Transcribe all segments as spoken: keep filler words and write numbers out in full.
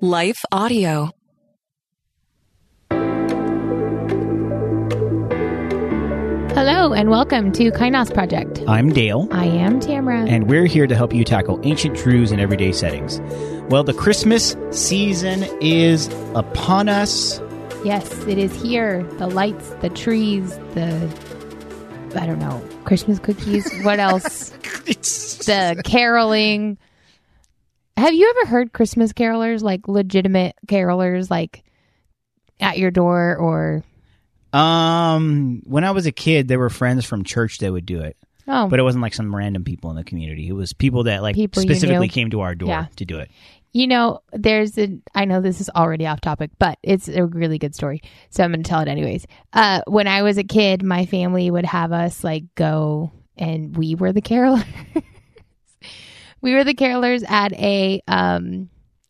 Life Audio. Hello and welcome to Kainos Project. I'm Dale. I am Tamara. And we're here to help you tackle ancient truths in everyday settings. Well, the Christmas season is upon us. Yes, it is here. The lights, the trees, the, I don't know, Christmas cookies. What else? The caroling. Have you ever heard Christmas carolers, like legitimate carolers, like at your door or... Um, when I was a kid, there were friends from church that would do it. Oh. But it wasn't like some random people in the community. It was people that like People you specifically knew. came to our door Yeah. to do it. You know, there's a, I know this is already off topic, but it's a really good story. So I'm going to tell it anyways. Uh, when I was a kid, my family would have us like go and we were the carolers. We were the carolers at a, um,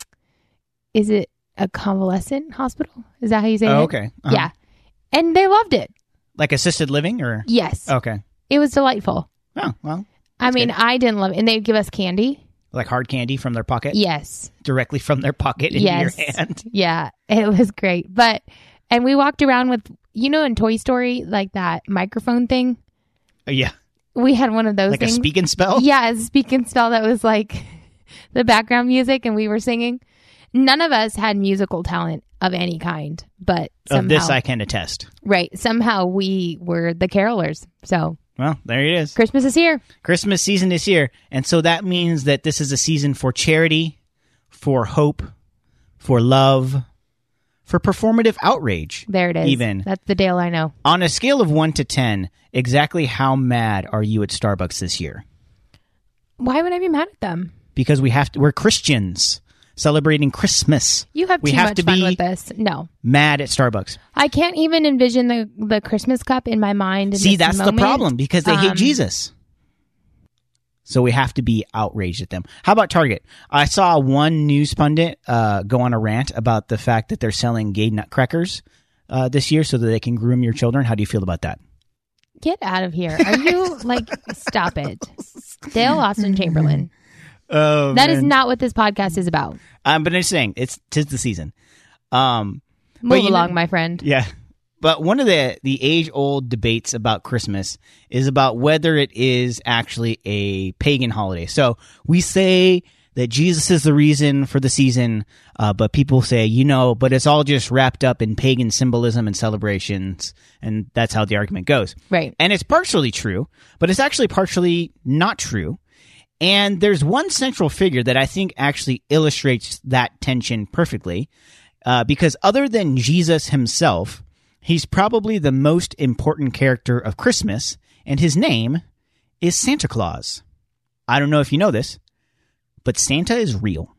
is it a convalescent hospital? Is that how you say Oh, it? okay. Uh-huh. Yeah. And they loved it. Like assisted living or? Yes. Okay. It was delightful. Oh, well. I mean, good. I didn't love it. And they'd give us candy. Like hard candy from their pocket? Yes. Directly from their pocket into Yes. your hand? Yeah, it was great. But, and we walked around with, you know, in Toy Story, like that microphone thing. Uh, yeah. We had one of those Like things. a speak and spell? Yeah, a speak and spell that was like the background music and we were singing. None of us had musical talent of any kind, but somehow, Of this I can attest. right, somehow we were the carolers. So Well, there it is. Christmas is here. Christmas season is here. And so that means that this is a season for charity, for hope, for love, for performative outrage. There it is. Even. That's the Dale I know. On a scale of one to ten, exactly how mad are you at Starbucks this year? Why would I be mad at them? Because we have to, we're Christians celebrating Christmas. You have we too have much to fun be with this. No. mad at Starbucks. I can't even envision the, the Christmas cup in my mind. In See, this that's moment. the problem, because they hate Um, Jesus. So we have to be outraged at them. How about Target? I saw one news pundit uh, go on a rant about the fact that they're selling gay nutcrackers uh, this year so that they can groom your children. How do you feel about that? Get out of here. Are you like, stop it. Dale Austin Chamberlain. Oh, That is not what this podcast is about. Um, but I'm just saying, it's tis the season. Um, but Move you along, know- my friend. Yeah. But one of the, the age-old debates about Christmas is about whether it is actually a pagan holiday. So we say that Jesus is the reason for the season, uh, but people say, you know, but it's all just wrapped up in pagan symbolism and celebrations, and that's how the argument goes. Right. And it's partially true, but it's actually partially not true. And there's one central figure that I think actually illustrates that tension perfectly, uh, because other than Jesus himself, he's probably the most important character of Christmas, and his name is Santa Claus. I don't know if you know this, but Santa is real.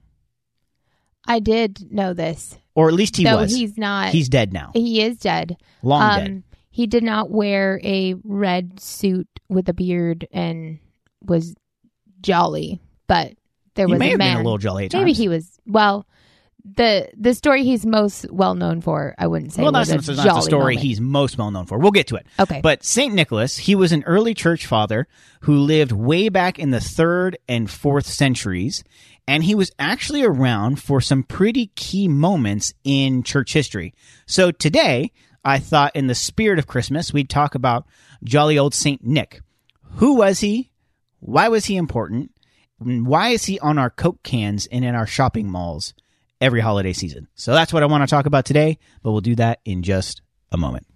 I did know this. Or at least he Though was. he's not. He's dead now. He is dead. Long Um, dead. He did not wear a red suit with a beard and was jolly, but there He was may a have man. been a little jolly at Maybe times. he was. Well, the the story he's most well known for, I wouldn't say. Well, was that's, a that's not the jolly story moment. he's most well known for. We'll get to it. Okay. But Saint Nicholas, he was an early church father who lived way back in the third and fourth centuries, and he was actually around for some pretty key moments in church history. So today, I thought in the spirit of Christmas, we'd talk about jolly old Saint Nick. Who was he? Why was he important? And why is he on our Coke cans and in our shopping malls every holiday season? So that's what I want to talk about today, but we'll do that in just a moment.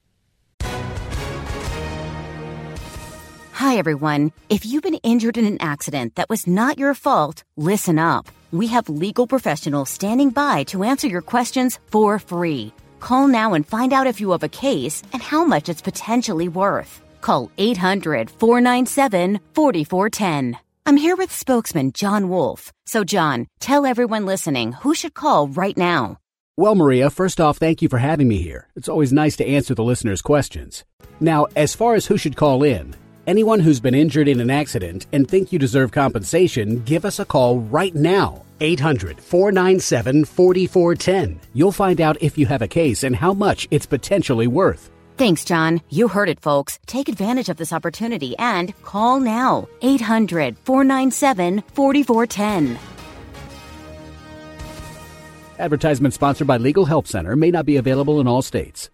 Hi, everyone. If you've been injured in an accident that was not your fault, listen up. We have legal professionals standing by to answer your questions for free. Call now and find out if you have a case and how much it's potentially worth. Call eight hundred, four nine seven, four four one zero. I'm here with spokesman John Wolf. So, John, tell everyone listening who should call right now. Well, Maria, first off, thank you for having me here. It's always nice to answer the listeners' questions. Now, as far as who should call in, anyone who's been injured in an accident and think you deserve compensation, give us a call right now. eight hundred, four nine seven, four four one zero. You'll find out if you have a case and how much it's potentially worth. Thanks, John. You heard it, folks. Take advantage of this opportunity and call now. eight hundred, four nine seven, four four one zero. Advertisement sponsored by Legal Help Center. May not be available in all states.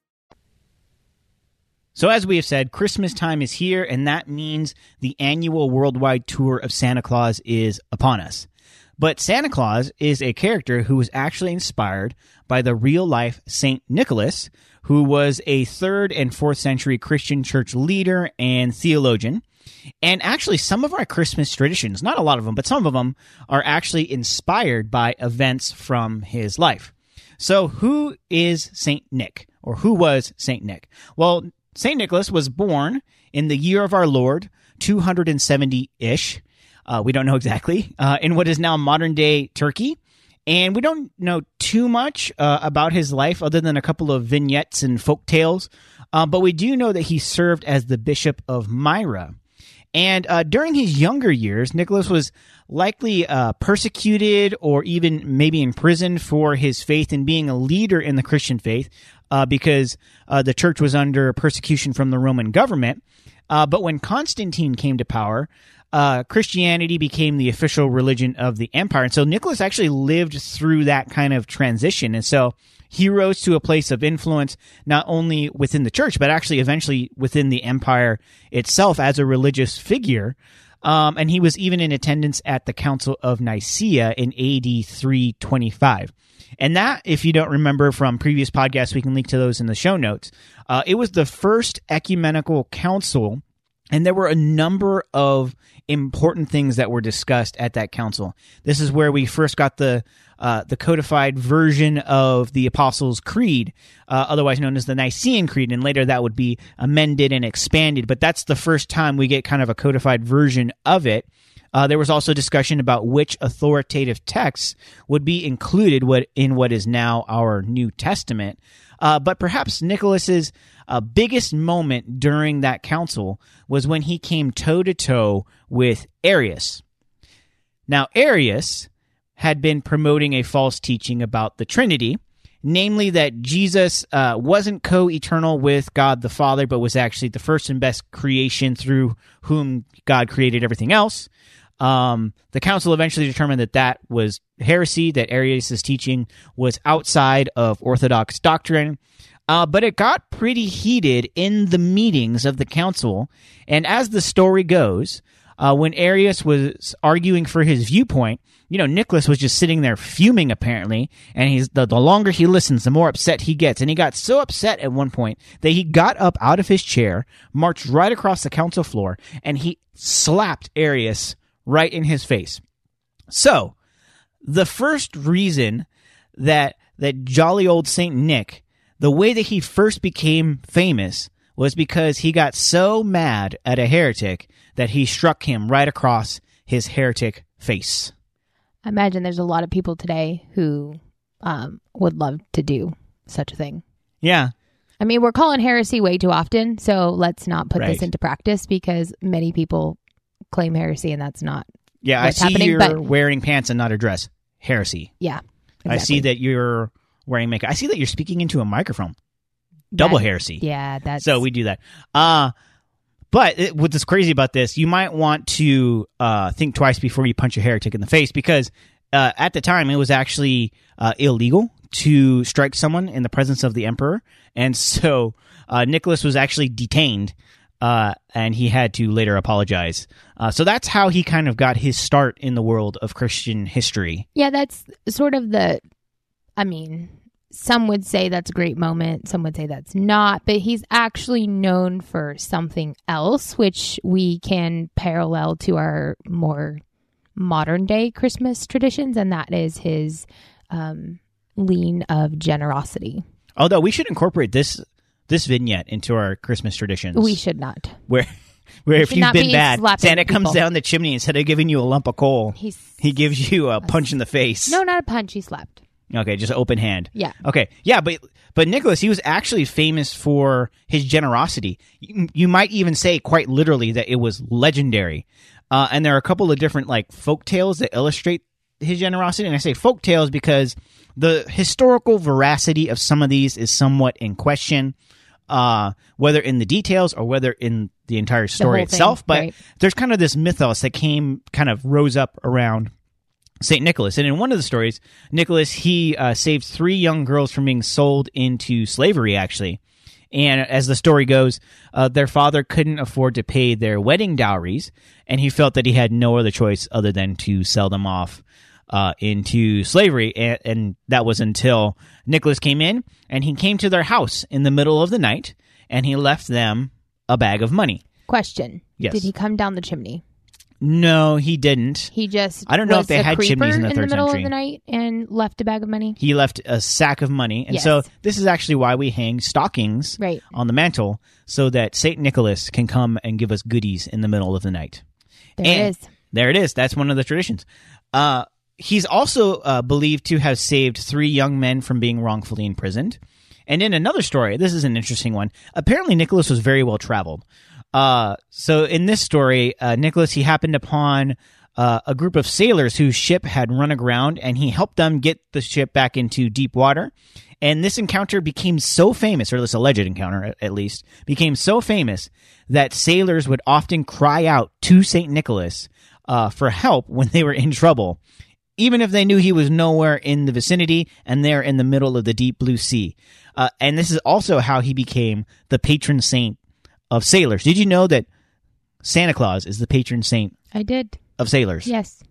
So as we have said, Christmas time is here, and that means the annual worldwide tour of Santa Claus is upon us. But Santa Claus is a character who was actually inspired by the real-life Saint Nicholas, who was a third and fourth century Christian church leader and theologian. And actually, some of our Christmas traditions, not a lot of them, but some of them are actually inspired by events from his life. So who is Saint Nick, or who was Saint Nick? Well, Saint Nicholas was born in the year of our Lord, two hundred seventy-ish, uh, we don't know exactly, uh, in what is now modern-day Turkey. And we don't know too much uh, about his life other than a couple of vignettes and folk tales, uh, but we do know that he served as the Bishop of Myra. And uh, during his younger years, Nicholas was likely uh, persecuted or even maybe imprisoned for his faith and being a leader in the Christian faith uh, because uh, the church was under persecution from the Roman government. Uh, but when Constantine came to power, uh, Christianity became the official religion of the empire. And so Nicholas actually lived through that kind of transition. And so he rose to a place of influence not only within the church, but actually eventually within the empire itself as a religious figure. Um, and he was even in attendance at the Council of Nicaea in A D three twenty-five. And that, if you don't remember from previous podcasts, we can link to those in the show notes. Uh, it was the first ecumenical council, and there were a number of important things that were discussed at that council. This is where we first got the uh, the codified version of the Apostles' Creed, uh, otherwise known as the Nicene Creed, and later that would be amended and expanded. But that's the first time we get kind of a codified version of it. Uh, there was also discussion about which authoritative texts would be included what, in what is now our New Testament. Uh, but perhaps Nicholas's uh, biggest moment during that council was when he came toe-to-toe with Arius. Now, Arius had been promoting a false teaching about the Trinity, namely that Jesus uh, wasn't co-eternal with God the Father, but was actually the first and best creation through whom God created everything else. Um, the council eventually determined that that was heresy, that Arius' teaching was outside of Orthodox doctrine. Uh, but it got pretty heated in the meetings of the council. And as the story goes, uh, when Arius was arguing for his viewpoint, you know, Nicholas was just sitting there fuming, apparently. And he's the, the longer he listens, the more upset he gets. And he got so upset at one point that he got up out of his chair, marched right across the council floor, and he slapped Arius right in his face. So, the first reason that that jolly old Saint Nick, the way that he first became famous was because he got so mad at a heretic that he struck him right across his heretic face. I imagine there's a lot of people today who um, would love to do such a thing. Yeah. I mean, we're calling heresy way too often, so let's not put Right. this into practice because many people claim heresy and that's not Yeah, what's I see happening, you're but- wearing pants and not a dress. Heresy. Yeah. I see exactly. that you're wearing makeup. I see that you're speaking into a microphone. Double That- heresy. Yeah, that's So we do that. Uh, but it, what's crazy about this, you might want to uh, think twice before you punch a heretic in the face because uh, at the time it was actually uh, illegal to strike someone in the presence of the emperor. And so uh, Nicholas was actually detained uh, and he had to later apologize. Uh, so that's how he kind of got his start in the world of Christian history. Yeah, that's sort of the, I mean, some would say that's a great moment. Some would say that's not. But he's actually known for something else, which we can parallel to our more modern day Christmas traditions. And that is his um, lean of generosity. Although we should incorporate this this vignette into our Christmas traditions. We should not. Where where if should you've not been be bad, slapping Santa comes people. down the chimney instead of giving you a lump of coal. He's He gives you a punch in the face. No, not a punch. He slapped. Okay, just open hand. Yeah. Okay. Yeah, but but Nicholas, he was actually famous for his generosity. You, you might even say quite literally that it was legendary. Uh, and there are a couple of different like folk tales that illustrate his generosity. And I say folk tales because the historical veracity of some of these is somewhat in question, uh, whether in the details or whether in the entire story whole thing, itself. But right. there's kind of this mythos that came, kind of rose up around Saint Nicholas. And in one of the stories, Nicholas, he uh, saved three young girls from being sold into slavery, actually. And as the story goes, uh, their father couldn't afford to pay their wedding dowries, and he felt that he had no other choice other than to sell them off uh, into slavery. And, and that was until Nicholas came in, and he came to their house in the middle of the night, and he left them a bag of money. Question. Yes. Did he come down the chimney? No, he didn't. He just I don't know was if they a had creeper chimneys in the in third the middle century. of the night and left a bag of money. He left a sack of money. And Yes. so this is actually why we hang stockings Right. on the mantle, so that Saint Nicholas can come and give us goodies in the middle of the night. There And it is. There it is. That's one of the traditions. Uh, he's also uh, believed to have saved three young men from being wrongfully imprisoned. And in another story, this is an interesting one. Apparently, Nicholas was very well traveled. Uh, so in this story, uh, Nicholas, he happened upon uh, a group of sailors whose ship had run aground, and he helped them get the ship back into deep water. And this encounter became so famous, or this alleged encounter at least, became so famous that sailors would often cry out to Saint Nicholas uh, for help when they were in trouble, even if they knew he was nowhere in the vicinity and they're in the middle of the deep blue sea. Uh, and this is also how he became the patron saint of sailors. Did you know that Santa Claus is the patron saint I did. of sailors? Yes.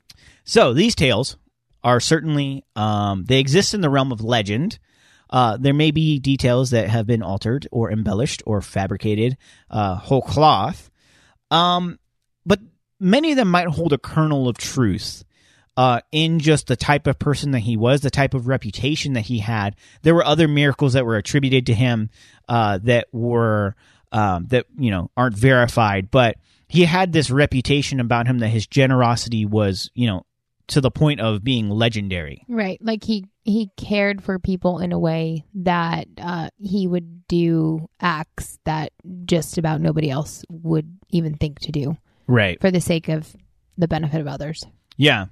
So these tales are certainly, um, they exist in the realm of legend. Uh, there may be details that have been altered or embellished or fabricated uh, whole cloth. Um, but many of them might hold a kernel of truth uh, in just the type of person that he was, the type of reputation that he had. There were other miracles that were attributed to him uh, that were... Um, that, you know, aren't verified, but he had this reputation about him that his generosity was, you know, to the point of being legendary. Right. Like he, he cared for people in a way that uh, he would do acts that just about nobody else would even think to do Right. for the sake of the benefit of others. Yeah.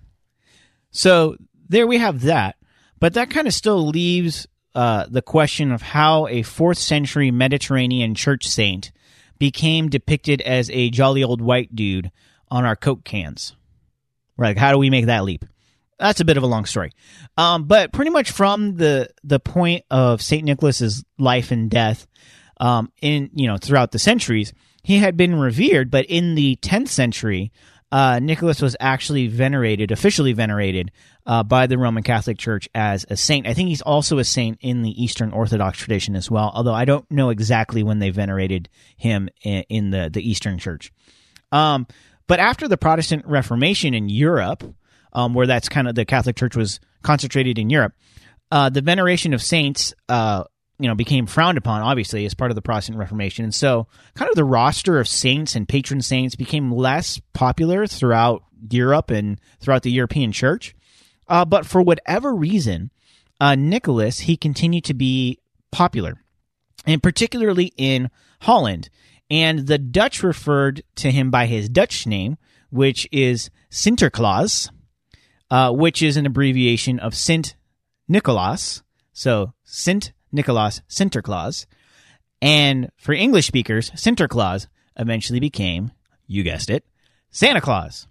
So there we have that, but that kind of still leaves Uh, the question of how a fourth century Mediterranean church saint became depicted as a jolly old white dude on our Coke cans. Right? How do we make that leap? That's a bit of a long story. Um, but pretty much from the the point of Saint Nicholas's life and death, um, in you know throughout the centuries, he had been revered. But in the tenth century, uh, Nicholas was actually venerated, officially venerated, uh, by the Roman Catholic Church as a saint. I think he's also a saint in the Eastern Orthodox tradition as well, although I don't know exactly when they venerated him in, in the, the Eastern Church. Um, but after the Protestant Reformation in Europe, um, where that's kind of the Catholic Church was concentrated in Europe, uh, the veneration of saints, uh, you know, became frowned upon, obviously, as part of the Protestant Reformation. And so kind of the roster of saints and patron saints became less popular throughout Europe and throughout the European church. Uh, but for whatever reason, uh, Nicholas, he continued to be popular, and particularly in Holland. And the Dutch referred to him by his Dutch name, which is Sinterklaas, uh, which is an abbreviation of Sint Nicolaas. So Sint Nicolaas, Sinterklaas. And for English speakers, Sinterklaas eventually became, you guessed it, Santa Claus.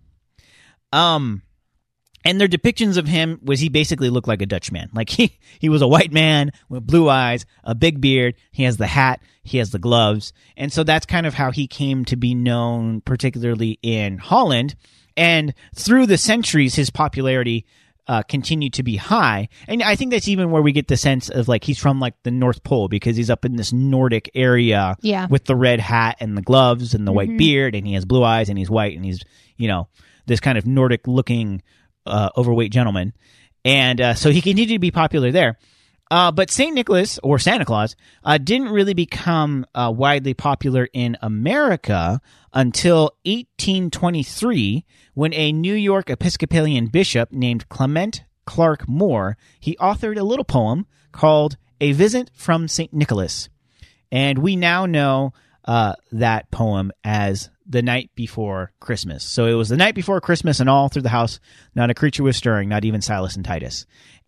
Um, and their depictions of him was he basically looked like a Dutch man. Like he, he was a white man with blue eyes, a big beard. He has the hat. He has the gloves. And so that's kind of how he came to be known, particularly in Holland. And through the centuries, his popularity uh, continued to be high. And I think that's even where we get the sense of like he's from like the North Pole, because he's up in this Nordic area Yeah. with the red hat and the gloves and the white beard, and he has blue eyes and he's white and he's, you know, this kind of Nordic looking uh, overweight gentleman. And uh, so he continued to be popular there. Uh, but Saint Nicholas, or Santa Claus, uh, didn't really become uh, widely popular in America until eighteen twenty-three, when a New York Episcopalian bishop named Clement Clark Moore, he authored a little poem called A Visit from Saint Nicholas. And we now know uh, that poem as The Night Before Christmas. So it was the night before Christmas, and all through the house, not a creature was stirring, not even Silas and Titus.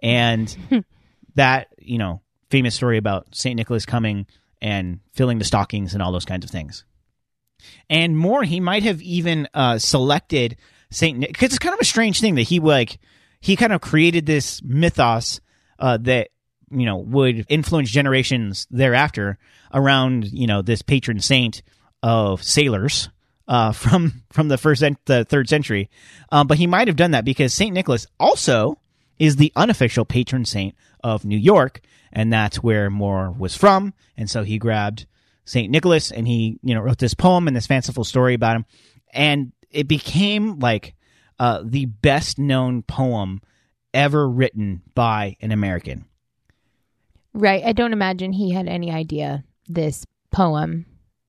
And that, you know, famous story about Saint Nicholas coming and filling the stockings and all those kinds of things. And more, he might have even uh, selected Saint Nick, because it's kind of a strange thing that he like he kind of created this mythos uh, that you know would influence generations thereafter around you know this patron saint of sailors uh, from from the first cent- the third century. Um, but he might have done that because Saint Nicholas also is the unofficial patron saint of New York, and that's where More was from. And so he grabbed Saint Nicholas and he, you know, wrote this poem and this fanciful story about him. And it became like uh, the best known poem ever written by an American. Right. I don't imagine he had any idea this poem,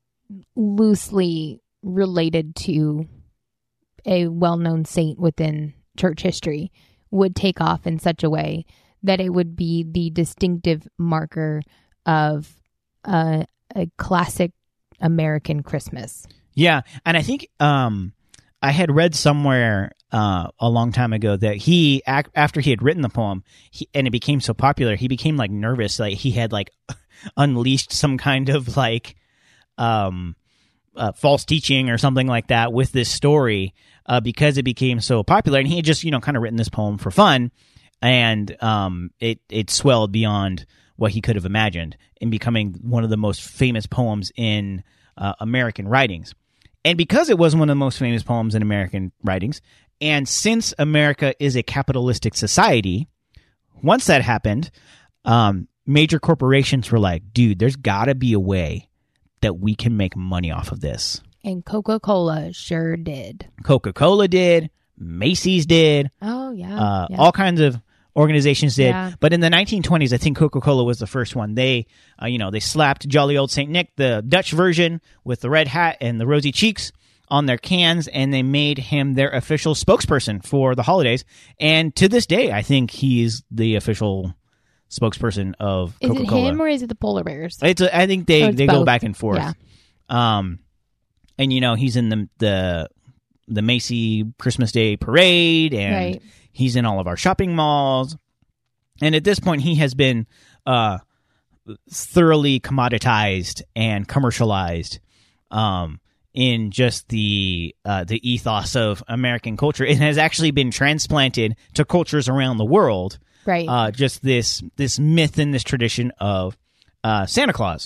loosely related to a well-known saint within church history, would take off in such a way that it would be the distinctive marker of uh, a classic American Christmas. Yeah, and I think um, I had read somewhere uh, a long time ago that he, ac- after he had written the poem, he, and it became so popular, he became like nervous, like he had like unleashed some kind of like um, uh, false teaching or something like that with this story uh, because it became so popular, and he had just you know kind of written this poem for fun. And um, it it swelled beyond what he could have imagined in becoming one of the most famous poems in uh, American writings. And because it was one of the most famous poems in American writings, and since America is a capitalistic society, once that happened, um, major corporations were like, dude, there's got to be a way that we can make money off of this. And Coca-Cola sure did. Coca-Cola did. Macy's did. Oh, yeah. Uh, yeah. All kinds of organizations did. Yeah. But in the nineteen twenties, I think Coca-Cola was the first one. They, uh, you know, they slapped Jolly Old Saint Nick, the Dutch version with the red hat and the rosy cheeks on their cans, and they made him their official spokesperson for the holidays. And to this day, I think he's the official spokesperson of is Coca-Cola. Is it him or is it the polar bears? It's a, I think they, Oh, it's they go both. back and forth. Yeah. Um, and, you know, he's in the the the Macy Christmas Day parade, and Right. he's in all of our shopping malls. And at this point, he has been uh, thoroughly commoditized and commercialized um, in just the uh, the ethos of American culture. It has actually been transplanted to cultures around the world. Right. Uh, just this this myth and this tradition of uh, Santa Claus.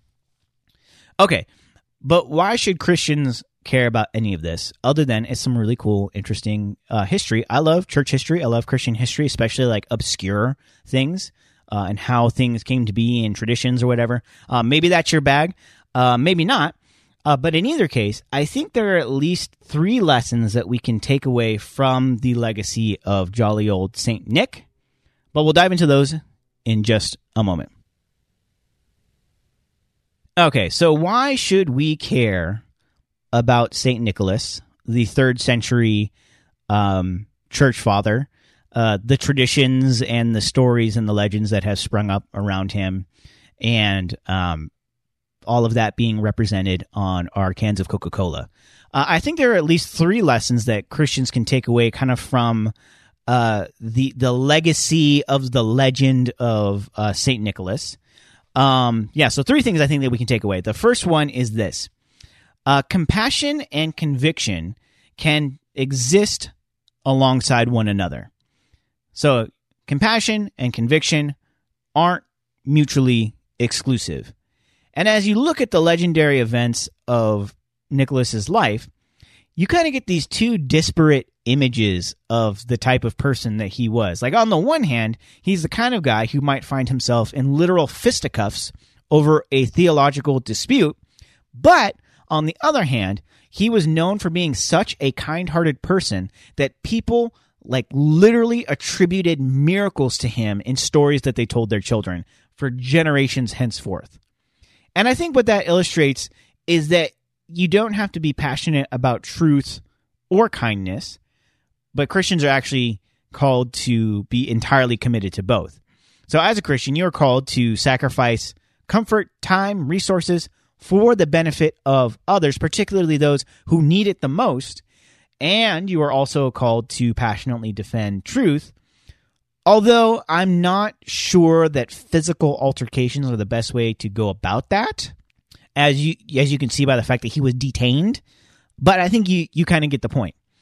Okay, but why should Christians care about any of this other than it's some really cool, interesting uh, history? I love church history. I love Christian history, especially like obscure things uh, and how things came to be and traditions or whatever. Uh, maybe that's your bag. Uh, maybe not. Uh, but in either case, I think there are at least three lessons that we can take away from the legacy of jolly old Saint Nick. But we'll dive into those in just a moment. Okay, so why should we care about Saint Nicholas, the third century um, church father, uh, the traditions and the stories and the legends that have sprung up around him, and um, all of that being represented on our cans of Coca-Cola? Uh, I think there are at least three lessons that Christians can take away kind of from uh, the the legacy of the legend of uh, Saint Nicholas. Um, yeah, so three things I think that we can take away. The first one is this. Uh, compassion and conviction can exist alongside one another. So compassion and conviction aren't mutually exclusive. And as you look at the legendary events of Nicholas's life, you kind of get these two disparate images of the type of person that he was. Like on the one hand, he's the kind of guy who might find himself in literal fisticuffs over a theological dispute, but on the other hand, he was known for being such a kind-hearted person that people like literally attributed miracles to him in stories that they told their children for generations henceforth. And I think what that illustrates is that you don't have to be passionate about truth or kindness, but Christians are actually called to be entirely committed to both. So as a Christian, you're called to sacrifice comfort, time, resources for the benefit of others, particularly those who need it the most. And you are also called to passionately defend truth. Although I'm not sure that physical altercations are the best way to go about that, as you as you can see by the fact that he was detained. But I think you, you kind of get the point.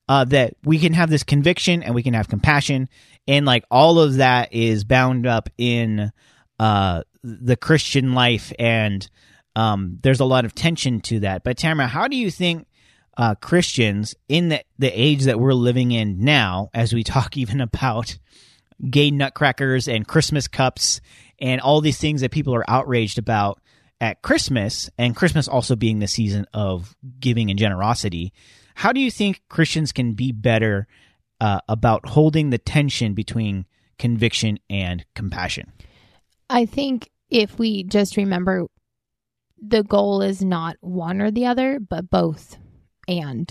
uh, that we can have this conviction and we can have compassion, and like all of that is bound up in uh, the Christian life, and um, there's a lot of tension to that. But Tamara, how do you think uh, Christians in the, the age that we're living in now, as we talk even about gay nutcrackers and Christmas cups and all these things that people are outraged about at Christmas, and Christmas also being the season of giving and generosity, how do you think Christians can be better uh, about holding the tension between conviction and compassion? I think if we just remember, the goal is not one or the other, but both. And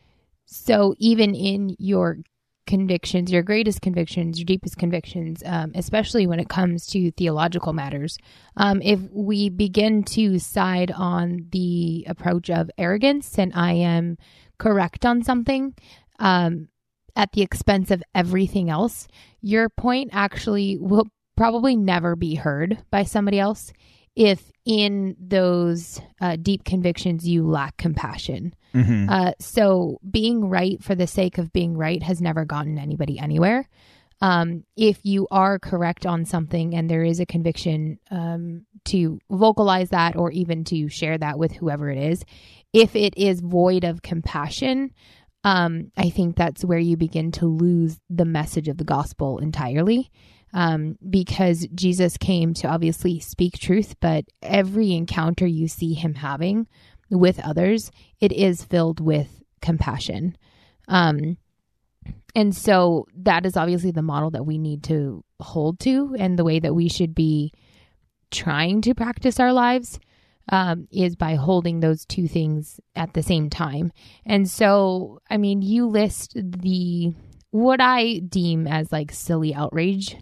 so even in your convictions, your greatest convictions, your deepest convictions, um, especially when it comes to theological matters, um, if we begin to side on the approach of arrogance and I am correct on something um, at the expense of everything else, your point actually will probably never be heard by somebody else if in those uh, deep convictions you lack compassion. Mm-hmm. Uh, so being right for the sake of being right has never gotten anybody anywhere. Um, if you are correct on something and there is a conviction um, to vocalize that or even to share that with whoever it is, if it is void of compassion, um, I think that's where you begin to lose the message of the gospel entirely. Um, because Jesus came to obviously speak truth, but every encounter you see him having with others, it is filled with compassion. Um, and so that is obviously the model that we need to hold to, and the way that we should be trying to practice our lives um, is by holding those two things at the same time. And so, I mean, you list the, what I deem as like silly outrage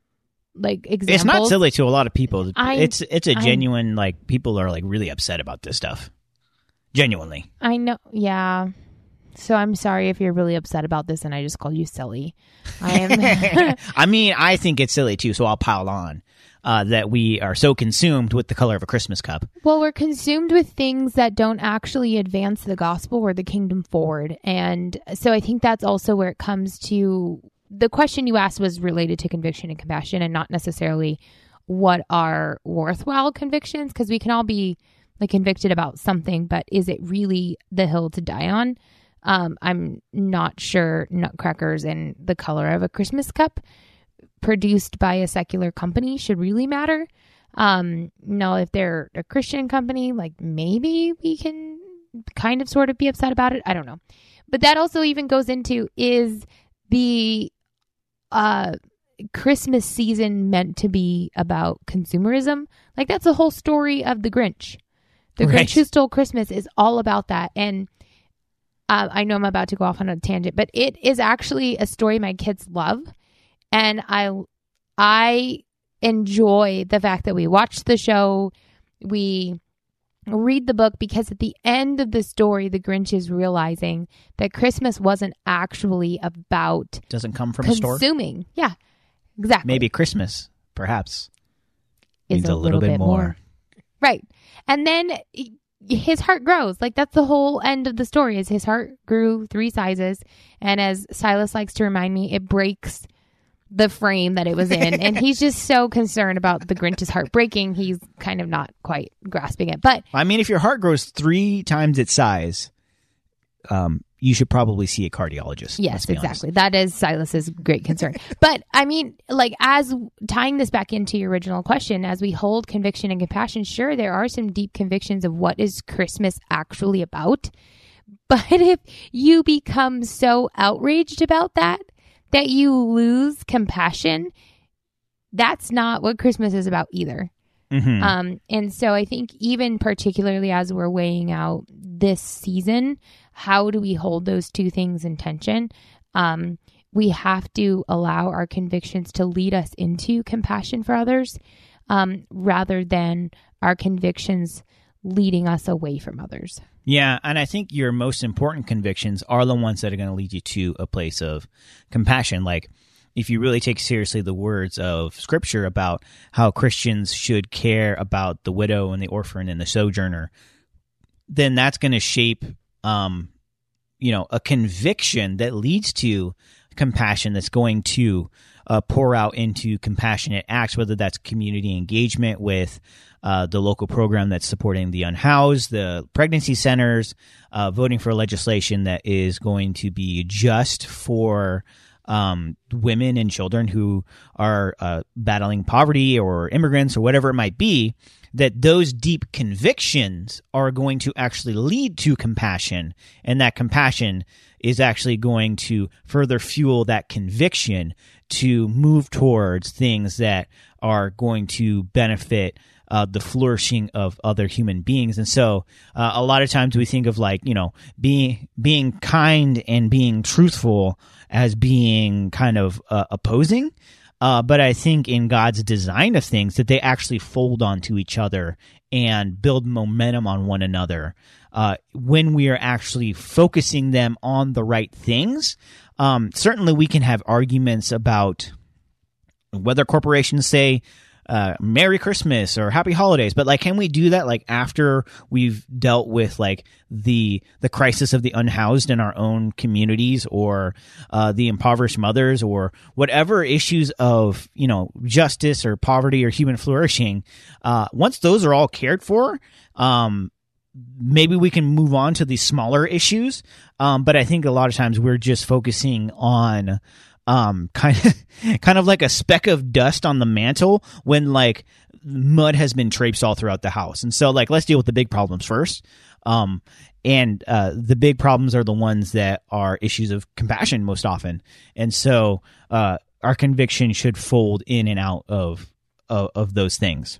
like examples. It's not silly to a lot of people. I, it's it's a genuine, I, like, people are like really upset about this stuff. Genuinely. I know. Yeah. So I'm sorry if you're really upset about this and I just called you silly. I am. I mean, I think it's silly too, so I'll pile on uh, that we are so consumed with the color of a Christmas cup. Well, we're consumed with things that don't actually advance the gospel or the kingdom forward. And so I think that's also where it comes to, the question you asked was related to conviction and compassion and not necessarily what are worthwhile convictions, because we can all be like convicted about something, but is it really the hill to die on? Um, I'm not sure nutcrackers and the color of a Christmas cup produced by a secular company should really matter. Um, no, if they're a Christian company, like maybe we can kind of sort of be upset about it. I don't know. But that also even goes into, is the uh, Christmas season meant to be about consumerism? Like, that's the whole story of the Grinch. The Right. Grinch Who Stole Christmas is all about that. And uh, I know I'm about to go off on a tangent, but it is actually a story my kids love. And I, I enjoy the fact that we watch the show, we read the book, because at the end of the story, the Grinch is realizing that Christmas wasn't actually about Doesn't come from a store. consuming. Yeah, exactly. Maybe Christmas, perhaps, is means a little bit more. Right. And then his heart grows. Like, that's the whole end of the story, is his heart grew three sizes. And as Silas likes to remind me, it breaks the frame that it was in. And he's just so concerned about the Grinch's heart breaking, he's kind of not quite grasping it. But I mean, if your heart grows three times its size, um, you should probably see a cardiologist. yes, exactly. That is Silas's great concern. But I mean, like, as tying this back into your original question, as we hold conviction and compassion, sure, there are some deep convictions of what is Christmas actually about. But if you become so outraged about that, that you lose compassion, that's not what Christmas is about either. Mm-hmm. Um, and so I think even particularly as we're weighing out this season, how do we hold those two things in tension? Um, we have to allow our convictions to lead us into compassion for others, um, rather than our convictions leading us away from others. Yeah, and I think your most important convictions are the ones that are going to lead you to a place of compassion. Like, if you really take seriously the words of Scripture about how Christians should care about the widow and the orphan and the sojourner, then that's going to shape um, you know, a conviction that leads to compassion that's going to uh, pour out into compassionate acts, whether that's community engagement with uh, the local program that's supporting the unhoused, the pregnancy centers, uh, voting for legislation that is going to be just for um, women and children who are uh, battling poverty or immigrants or whatever it might be, that those deep convictions are going to actually lead to compassion, and that compassion is actually going to further fuel that conviction to move towards things that are going to benefit uh, the flourishing of other human beings. And so uh, a lot of times we think of like, you know, being being kind and being truthful as being kind of uh, opposing. Uh, but I think in God's design of things that they actually fold onto each other and build momentum on one another. Uh, when we are actually focusing them on the right things, um, certainly we can have arguments about whether corporations say uh, Merry Christmas or Happy Holidays, but like, can we do that like after we've dealt with like the the crisis of the unhoused in our own communities, or uh, the impoverished mothers, or whatever issues of, you know, justice or poverty or human flourishing? Uh, once those are all cared for, um, maybe we can move on to these smaller issues. Um, but I think a lot of times we're just focusing on um, kind of, kind of like a speck of dust on the mantle when like mud has been traipsed all throughout the house. And so like, let's deal with the big problems first. Um, and uh, the big problems are the ones that are issues of compassion most often. And so uh, our conviction should fold in and out of, of, of those things.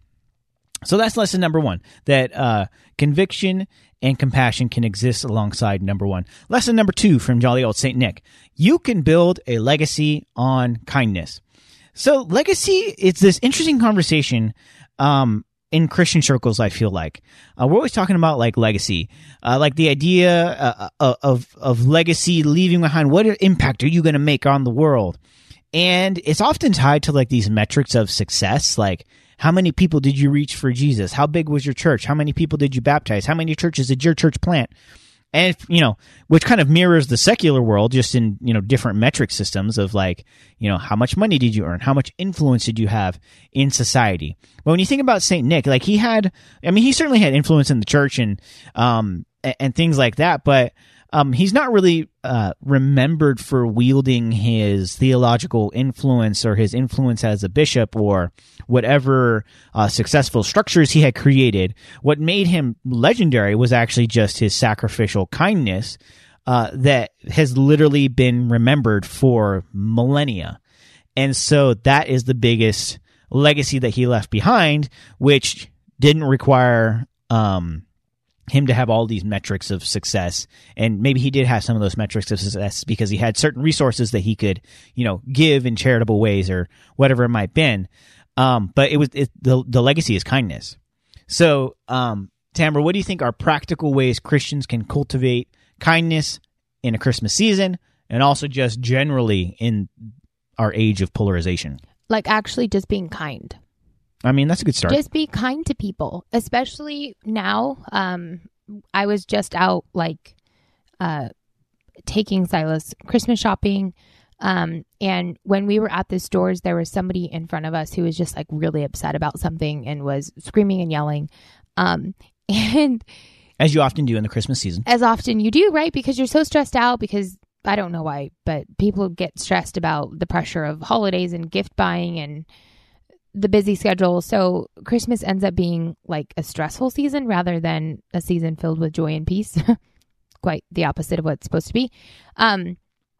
So that's lesson number one, that uh, conviction and compassion can exist alongside number one. Lesson number two from jolly old Saint Nick: you can build a legacy on kindness. So legacy, it's this interesting conversation um, in Christian circles, I feel like. Uh, we're always talking about like legacy, uh, like the idea uh, of, of legacy, leaving behind, what impact are you going to make on the world? And it's often tied to like these metrics of success, like how many people did you reach for Jesus? How big was your church? How many people did you baptize? How many churches did your church plant? And, if, you know, which kind of mirrors the secular world, just in, you know, different metric systems of like, you know, how much money did you earn? How much influence did you have in society? But when you think about Saint Nick, like he had, I mean, he certainly had influence in the church and, um, and, and things like that, but Um, he's not really uh, remembered for wielding his theological influence or his influence as a bishop or whatever uh, successful structures he had created. What made him legendary was actually just his sacrificial kindness uh, that has literally been remembered for millennia. And so that is the biggest legacy that he left behind, which didn't require Um, him to have all these metrics of success. And maybe he did have some of those metrics of success because he had certain resources that he could, you know, give in charitable ways or whatever it might have been. Um, but it was, it, the, the legacy is kindness. So, um, Tamara, what do you think are practical ways Christians can cultivate kindness in a Christmas season and also just generally in our age of polarization? Like actually just being kind. I mean, that's a good start. Just be kind to people, especially now. Um, I was just out like uh, taking Silas Christmas shopping. Um, and when we were at the stores, there was somebody in front of us who was just like really upset about something and was screaming and yelling. Um, and as you often do in the Christmas season. As often you do, right? Because you're so stressed out because I don't know why, but people get stressed about the pressure of holidays and gift buying and the busy schedule. So Christmas ends up being like a stressful season rather than a season filled with joy and peace. Quite the opposite of what it's supposed to be. Um,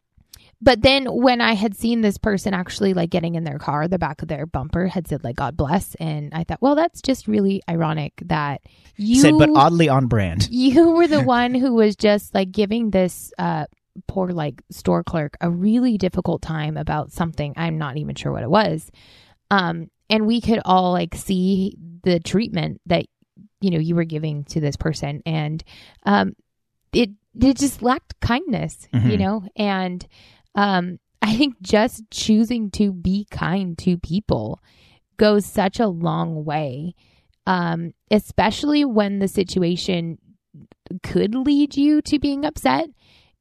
but then when I had seen this person actually like getting in their car, the back of their bumper had said like, God bless. And I thought, well, that's just really ironic that you said, but oddly on brand. You were the one who was just like giving this, uh, poor like store clerk a really difficult time about something. I'm not even sure what it was. Um, And we could all like see the treatment that, you know, you were giving to this person. And um, it it just lacked kindness, mm-hmm. you know. And um, I think just choosing to be kind to people goes such a long way, um, especially when the situation could lead you to being upset.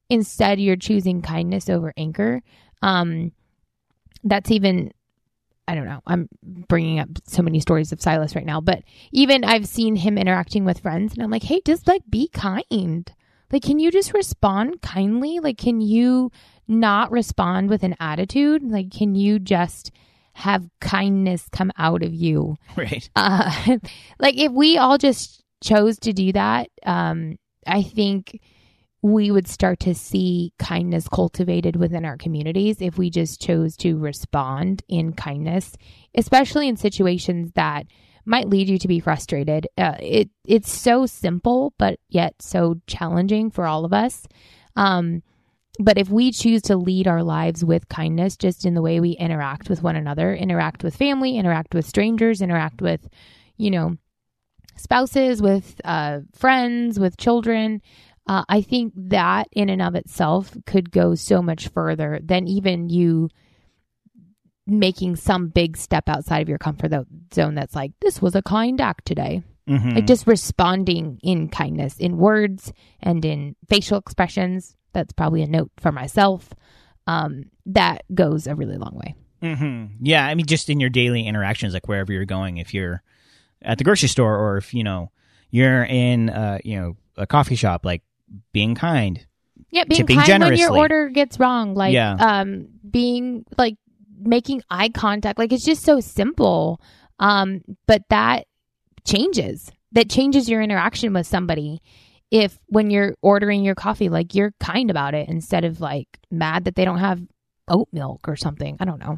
instead you're choosing kindness over anger, um, that's even, I don't know, I'm bringing up so many stories of Silas right now, but even I've seen him interacting with friends and I'm like, hey, just like be kind. Like, can you just respond kindly? Like, can you not respond with an attitude? Like, can you just have kindness come out of you? Right. Uh, like, if we all just chose to do that, um, I think we would start to see kindness cultivated within our communities if we just chose to respond in kindness, especially in situations that might lead you to be frustrated. Uh, it it's so simple, but yet so challenging for all of us. Um, but if we choose to lead our lives with kindness, just in the way we interact with one another, interact with family, interact with strangers, interact with, you know, spouses, with uh, friends, with children, uh, I think that in and of itself could go so much further than even you making some big step outside of your comfort zone that's like, this was a kind act today. Mm-hmm. Like just responding in kindness, in words and in facial expressions. That's probably a note for myself. Um, that goes a really long way. Mm-hmm. Yeah, I mean, just in your daily interactions, like wherever you're going, if you're at the grocery store or if, you know, you're in, uh, you know, a coffee shop, like being kind. Yeah, being tipping kind generously. when your order gets wrong. Like, yeah. um, being like, making eye contact, like it's just so simple, um but that changes that changes your interaction with somebody. If when you're ordering your coffee, like you're kind about it instead of like mad that they don't have oat milk or something. I don't know.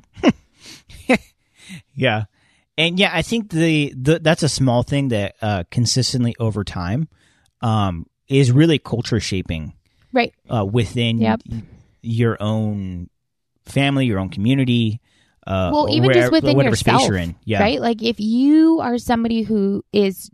Yeah. And yeah, I think the, the that's a small thing that uh consistently over time um is really culture shaping, right? Uh within yep. your own family, your own community, uh, well, even wherever, just within whatever yourself, space you're in, yeah. Right? Like if you are somebody who is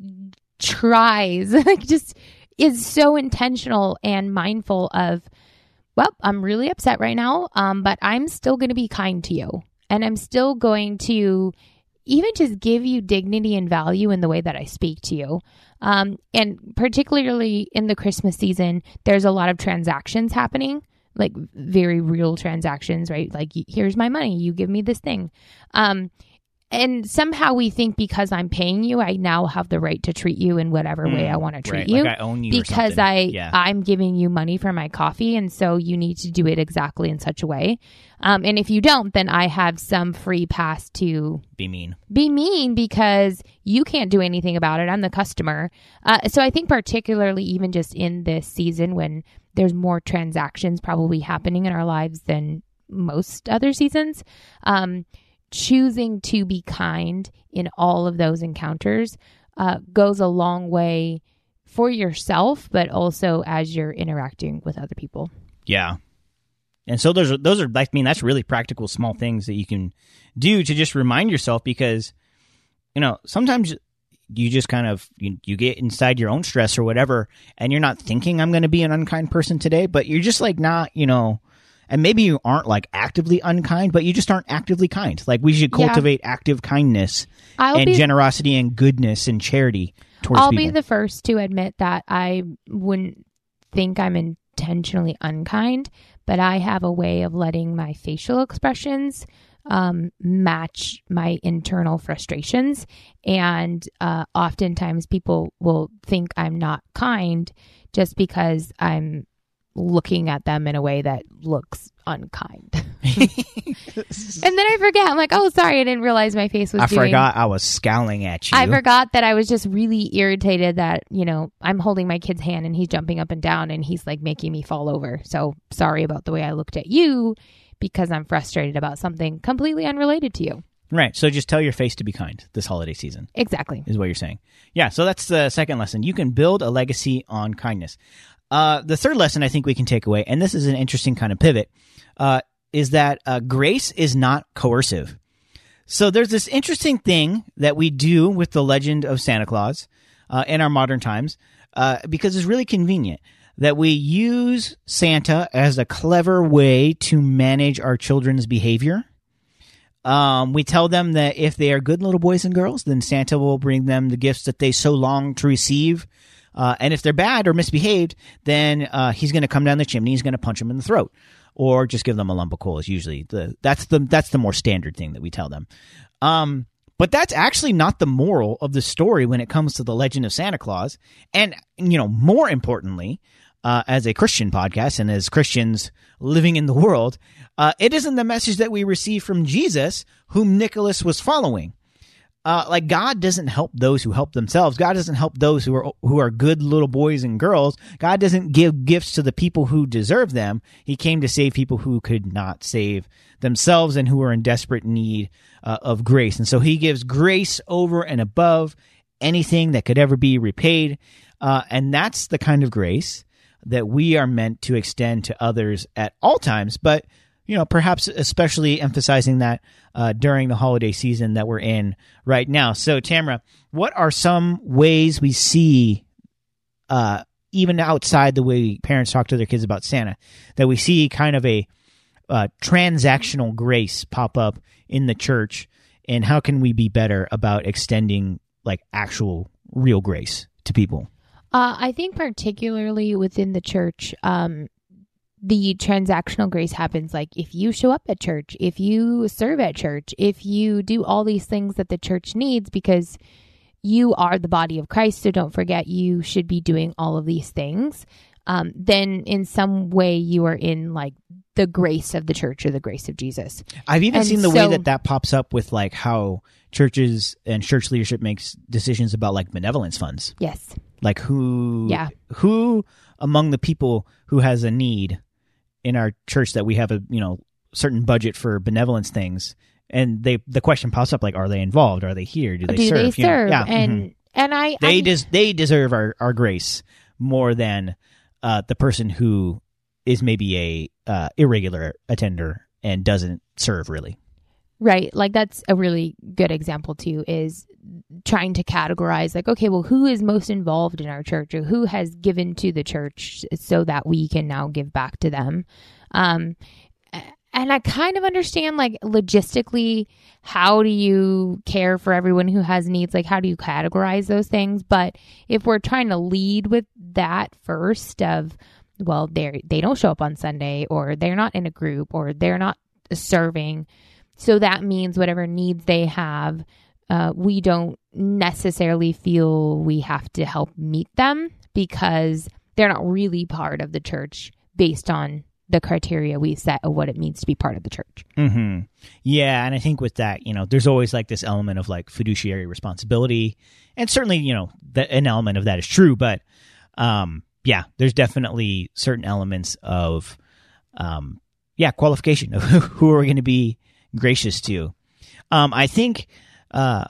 tries, like just is so intentional and mindful of, well, I'm really upset right now, um, but I'm still going to be kind to you, and I'm still going to even just give you dignity and value in the way that I speak to you. Um, and particularly in the Christmas season, there's a lot of transactions happening. Like very real transactions, right? Like, here's my money, you give me this thing. Um, and somehow we think because I'm paying you, I now have the right to treat you in whatever mm, way I want to treat right. you. Like I own you because or I, yeah. I'm giving you money for my coffee. And so you need to do it exactly in such a way. Um, and if you don't, then I have some free pass to be mean, be mean because you can't do anything about it. I'm the customer. Uh, so I think particularly even just in this season when there's more transactions probably happening in our lives than most other seasons, um, choosing to be kind in all of those encounters uh, goes a long way for yourself, but also as you're interacting with other people. Yeah. And so those are, those are, I mean, that's really practical small things that you can do to just remind yourself, because, you know, sometimes you just kind of, you, you get inside your own stress or whatever, and you're not thinking I'm going to be an unkind person today, but you're just like not, you know, and maybe you aren't like actively unkind, but you just aren't actively kind. Like we should cultivate yeah. active kindness I'll and be, generosity and goodness and charity towards I'll people. I'll be the first to admit that I wouldn't think I'm intentionally unkind, but I have a way of letting my facial expressions um, match my internal frustrations. And uh, oftentimes people will think I'm not kind just because I'm looking at them in a way that looks unkind. And then I forget. I'm like, oh, sorry, I didn't realize my face was I doing... forgot I was scowling at you. I forgot that I was just really irritated that, you know, I'm holding my kid's hand and he's jumping up and down and he's like making me fall over. So sorry about the way I looked at you because I'm frustrated about something completely unrelated to you. Right. So just tell your face to be kind this holiday season. Exactly. Is what you're saying. Yeah. So that's the second lesson. You can build a legacy on kindness. Uh, the third lesson I think we can take away, and this is an interesting kind of pivot, uh, is that uh, grace is not coercive. So there's this interesting thing that we do with the legend of Santa Claus uh, in our modern times uh, because it's really convenient that we use Santa as a clever way to manage our children's behavior. Um, we tell them that if they are good little boys and girls, then Santa will bring them the gifts that they so long to receive. Uh, and if they're bad or misbehaved, then uh, he's going to come down the chimney. He's going to punch them in the throat, or just give them a lump of coal. Is usually the that's the that's the more standard thing that we tell them. Um, but that's actually not the moral of the story when it comes to the legend of Santa Claus. And you know, more importantly, uh, as a Christian podcast and as Christians living in the world, uh, it isn't the message that we receive from Jesus, whom Nicholas was following. Uh, like God doesn't help those who help themselves. God doesn't help those who are who are good little boys and girls. God doesn't give gifts to the people who deserve them. He came to save people who could not save themselves and who are in desperate need uh, of grace. And so he gives grace over and above anything that could ever be repaid. Uh, and that's the kind of grace that we are meant to extend to others at all times. But you know, perhaps especially emphasizing that uh, during the holiday season that we're in right now. So, Tamara, what are some ways we see, uh, even outside the way parents talk to their kids about Santa, that we see kind of a uh, transactional grace pop up in the church, and how can we be better about extending like actual real grace to people? Uh, I think particularly within the church, um, the transactional grace happens like if you show up at church, if you serve at church, if you do all these things that the church needs, because you are the body of Christ. So don't forget, you should be doing all of these things. Um, then in some way you are in like the grace of the church or the grace of Jesus. I've even and seen the so, way that that pops up with like how churches and church leadership makes decisions about like benevolence funds. Yes. Like who, yeah. who among the people who has a need in our church that we have a, you know, certain budget for benevolence things, and they the question pops up like, are they involved? Are they here? Do they do serve? they You serve? know? Yeah. And mm-hmm. and I they I, des- they deserve our, our grace more than uh, the person who is maybe a uh, irregular attender and doesn't serve really. Right. Like that's a really good example too, is trying to categorize like, okay, well, who is most involved in our church, or who has given to the church so that we can now give back to them. Um, and I kind of understand like logistically, how do you care for everyone who has needs? Like, how do you categorize those things? But if we're trying to lead with that first of, well, they're, they don't show up on Sunday, or they're not in a group, or they're not serving, so that means whatever needs they have, uh, we don't necessarily feel we have to help meet them because they're not really part of the church based on the criteria we set of what it means to be part of the church. Mm-hmm. Yeah, and I think with that, you know, there's always like this element of like fiduciary responsibility, and certainly, you know, that an element of that is true, but um, yeah, there's definitely certain elements of, um, yeah, qualification of who are we going to be gracious to. Um, I think uh,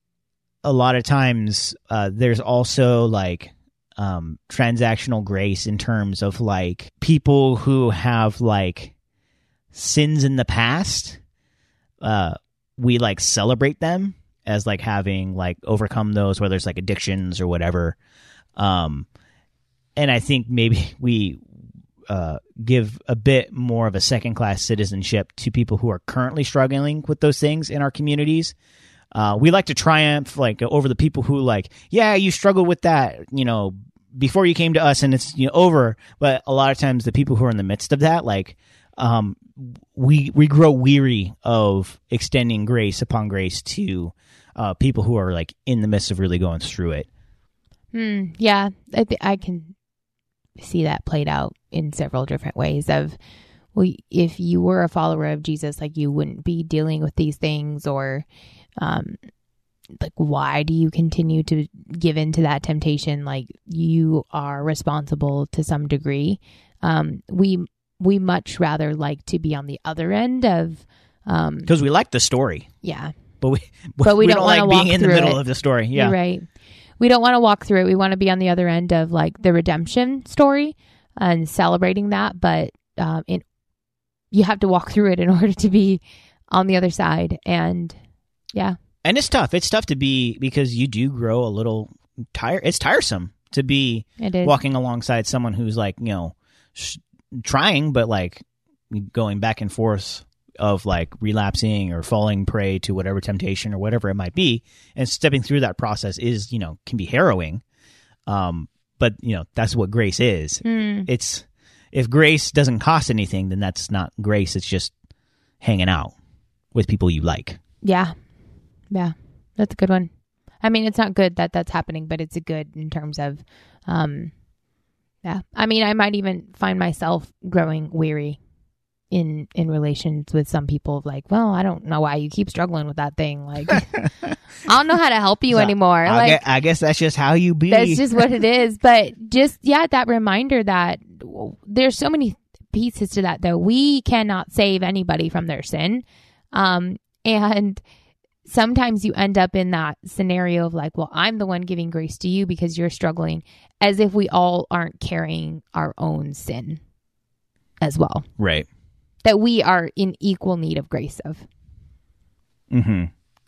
a lot of times uh, there's also like um, transactional grace in terms of like people who have like sins in the past. Uh, we like celebrate them as like having like overcome those, whether it's like addictions or whatever. Um, and I think maybe we Uh, give a bit more of a second-class citizenship to people who are currently struggling with those things in our communities. Uh, we like to triumph like over the people who like, yeah, you struggled with that, you know, before you came to us, and it's you know over. But a lot of times, the people who are in the midst of that, like, um, we we grow weary of extending grace upon grace to uh, people who are like in the midst of really going through it. Hmm. Yeah, I th- I can see that played out in several different ways of, well, if you were a follower of Jesus, like you wouldn't be dealing with these things, or um, like, why do you continue to give in to that temptation? Like, you are responsible to some degree. Um, we, we much rather like to be on the other end of, um, because we like the story. Yeah. But we, but we, we don't, don't like being in the middle it. of the story. Yeah. You're right. We don't want to walk through it. We want to be on the other end of like the redemption story and celebrating that. But um, in, you have to walk through it in order to be on the other side. And yeah. And it's tough. It's tough to be, because you do grow a little tired. It's tiresome to be it is. walking alongside someone who's like, you know, sh- trying, but like going back and forth of like relapsing or falling prey to whatever temptation or whatever it might be. And stepping through that process is, you know, can be harrowing. Um, but you know, that's what grace is. Mm. It's if grace doesn't cost anything, then that's not grace. It's just hanging out with people you like. Yeah. Yeah. That's a good one. I mean, it's not good that that's happening, but it's a good in terms of, um, yeah. I mean, I might even find myself growing weary in, in relations with some people of like, well, I don't know why you keep struggling with that thing. Like, I don't know how to help you So, anymore. I Like, guess, I guess that's just how you be. that's just what it is. But just, yeah, that reminder that there's so many pieces to that, though. We cannot save anybody from their sin. Um, and sometimes you end up in that scenario of like, well, I'm the one giving grace to you because you're struggling, as if we all aren't carrying our own sin as well. Right. That we are in equal need of grace of. Mm-hmm.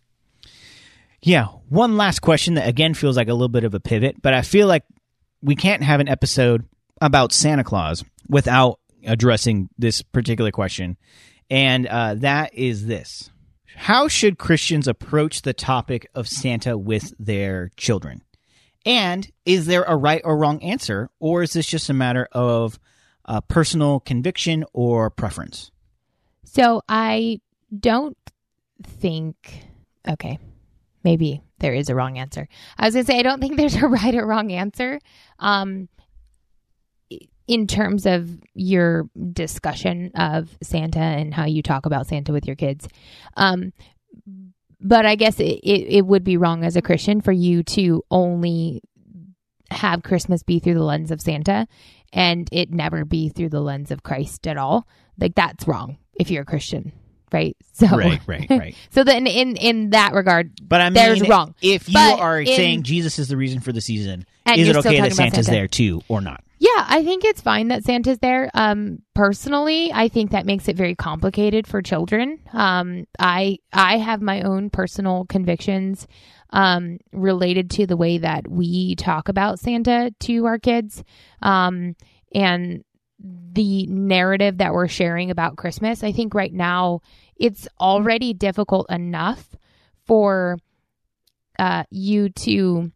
Yeah. One last question that again feels like a little bit of a pivot, but I feel like we can't have an episode about Santa Claus without addressing this particular question. And uh, that is this. How should Christians approach the topic of Santa with their children? And is there a right or wrong answer, or is this just a matter of uh, personal conviction or preference? So I don't think, okay, maybe there is a wrong answer. I was going to say, I don't think there's a right or wrong answer um, in terms of your discussion of Santa and how you talk about Santa with your kids. Um, but I guess it, it, it would be wrong as a Christian for you to only have Christmas be through the lens of Santa and it never be through the lens of Christ at all. Like, that's wrong if you're a Christian, right? So, Right, right, right. so then in, in that regard, But I mean, there's wrong. If you But are in- saying Jesus is the reason for the season, And is it you're still okay that talking about Santa's Santa. there too or not? Yeah, I think it's fine that Santa's there. Um, personally, I think that makes it very complicated for children. Um, I I have my own personal convictions um, related to the way that we talk about Santa to our kids, um, and the narrative that we're sharing about Christmas. I think right now it's already difficult enough for uh, you to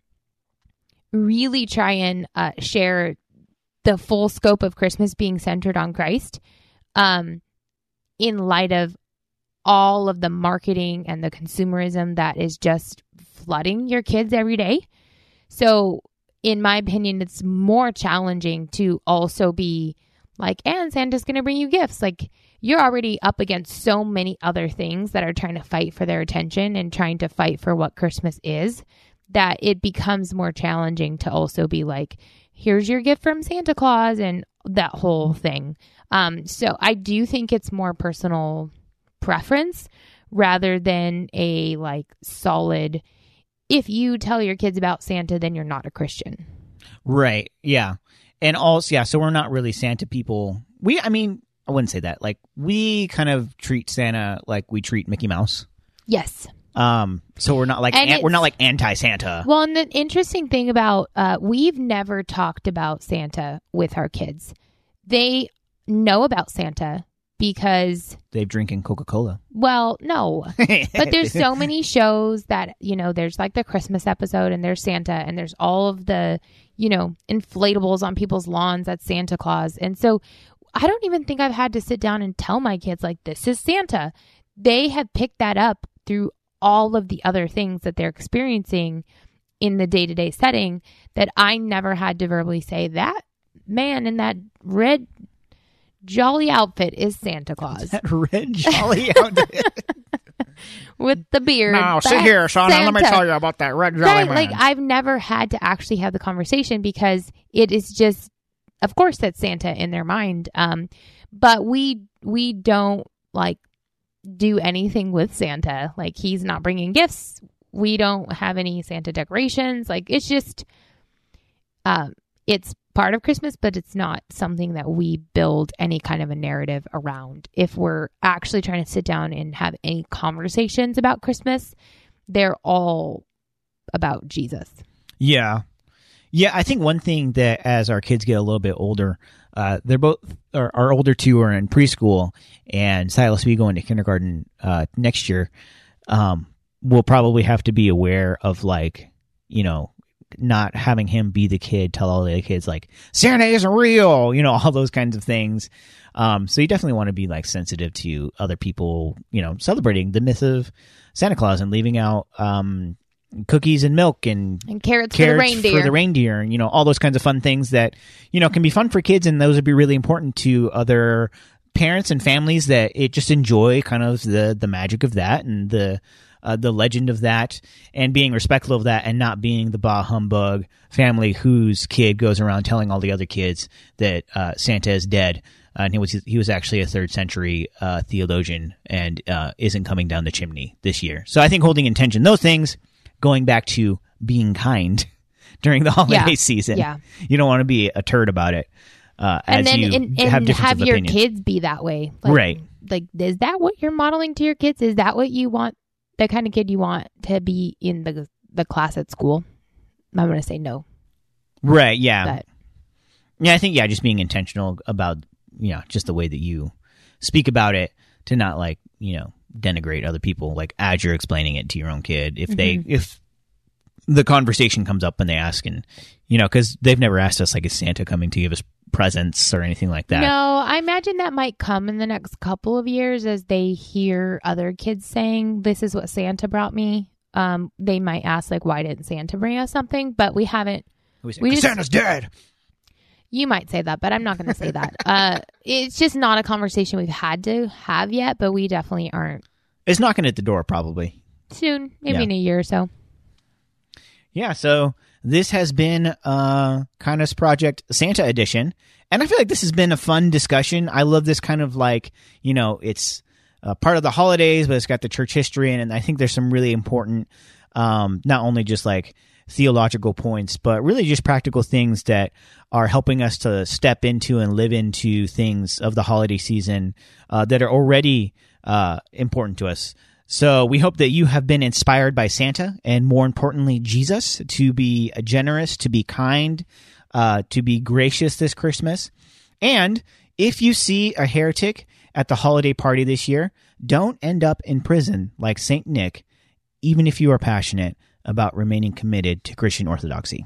really try and uh, share the full scope of Christmas being centered on Christ, um, in light of all of the marketing and the consumerism that is just flooding your kids every day. So in my opinion, it's more challenging to also be like, and Santa's going to bring you gifts. Like, you're already up against so many other things that are trying to fight for their attention and trying to fight for what Christmas is, that it becomes more challenging to also be like, here's your gift from Santa Claus and that whole thing. Um, so I do think it's more personal preference rather than a like solid, if you tell your kids about Santa, then you're not a Christian. Right. Yeah. And also, yeah, so we're not really Santa people. We, I mean, I wouldn't say that. Like, we kind of treat Santa like we treat Mickey Mouse. Yes. Um, so we're not like And an, we're not it's- like anti-Santa. Well, and the interesting thing about, uh, we've never talked about Santa with our kids. They know about Santa because, They've drinking Coca-Cola. well, no, but there's so many shows that, you know, there's like the Christmas episode and there's Santa and there's all of the, you know, inflatables on people's lawns. That's Santa Claus. And so I don't even think I've had to sit down and tell my kids like, this is Santa. They have picked that up through all of the other things that they're experiencing in the day-to-day setting, that I never had to verbally say, that man in that red jolly outfit is Santa Claus That red jolly outfit. with the beard. Now, sit That's here, son, and let me Santa. tell you about that red jolly Right, man. like I've never had to actually have the conversation because it is just, of course, that's Santa in their mind. Um, but we we don't like do anything with Santa. Like, he's not bringing gifts. We don't have any Santa decorations. Like, it's just, um, it's part of Christmas, but it's not something that we build any kind of a narrative around. If we're actually trying to sit down and have any conversations about Christmas, they're all about Jesus. Yeah. Yeah, I think one thing that as our kids get a little bit older, uh, they're both, our, our older two are in preschool, and Silas will be going to kindergarten uh, next year. Um, we'll probably have to be aware of, like, you know, not having him be the kid, tell all the other kids like Santa isn't real, you know, all those kinds of things. Um, so you definitely want to be like sensitive to other people, you know, celebrating the myth of Santa Claus and leaving out, um, cookies and milk and, and carrots, carrots for the reindeer, for the reindeer, and, you know, all those kinds of fun things that, you know, can be fun for kids. And those would be really important to other parents and families that it just enjoy kind of the, the magic of that and the, uh, the legend of that, and being respectful of that and not being the bah humbug family whose kid goes around telling all the other kids that, uh, Santa is dead. Uh, and he was he was actually a third century uh, theologian and uh, isn't coming down the chimney this year. So I think holding intention, those things, going back to being kind during the holiday yeah. season. Yeah. You don't want to be a turd about it. Uh, and as then you and, have and difference have of your opinions. kids be that way. Like, Right. Like, is that what you're modeling to your kids? Is that what you want, the kind of kid you want to be in the the class at school? I'm going to say no. Right, yeah. But, yeah, I think, yeah, just being intentional about, you know, just the way that you speak about it, to not like, you know, denigrate other people, like as you're explaining it to your own kid. If they, mm-hmm. if the conversation comes up and they ask, and, you know, because they've never asked us, like, is Santa coming to give us presents or anything like that? No, I imagine that might come in the next couple of years as they hear other kids saying, this is what Santa brought me. Um, they might ask, like, why didn't Santa bring us something? But we haven't. We say, we just, Santa's dead. You might say that, but I'm not going to say that. Uh, it's just not a conversation we've had to have yet, but we definitely aren't. It's knocking at the door, probably. Soon, maybe Yeah. in a year or so. Yeah, so this has been uh, Kindness Project Santa Edition, and I feel like this has been a fun discussion. I love this kind of like, you know, it's uh, part of the holidays, but it's got the church history in it, and I think there's some really important, um, not only just like theological points, but really just practical things that are helping us to step into and live into things of the holiday season uh, that are already uh, important to us. So we hope that you have been inspired by Santa, and more importantly, Jesus, to be generous, to be kind, uh, to be gracious this Christmas. And if you see a heretic at the holiday party this year, don't end up in prison like Saint Nick, even if you are passionate about remaining committed to Christian orthodoxy.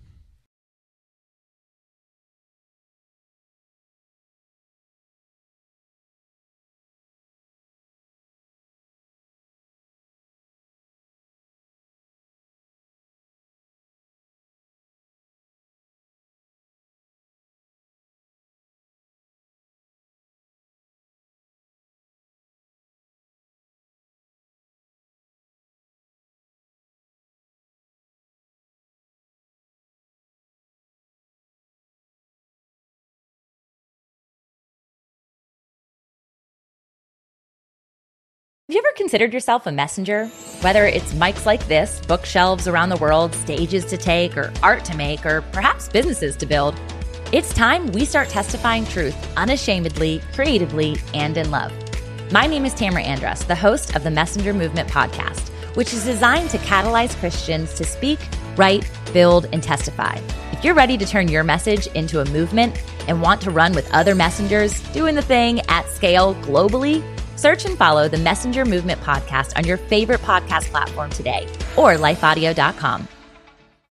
Have you ever considered yourself a messenger? Whether it's mics like this, bookshelves around the world, stages to take, or art to make, or perhaps businesses to build, it's time we start testifying truth unashamedly, creatively, and in love. My name is Tamara Andrus, the host of the Messenger Movement podcast, which is designed to catalyze Christians to speak, write, build, and testify. If you're ready to turn your message into a movement and want to run with other messengers doing the thing at scale globally, search and follow the Messenger Movement podcast on your favorite podcast platform today or life audio dot com.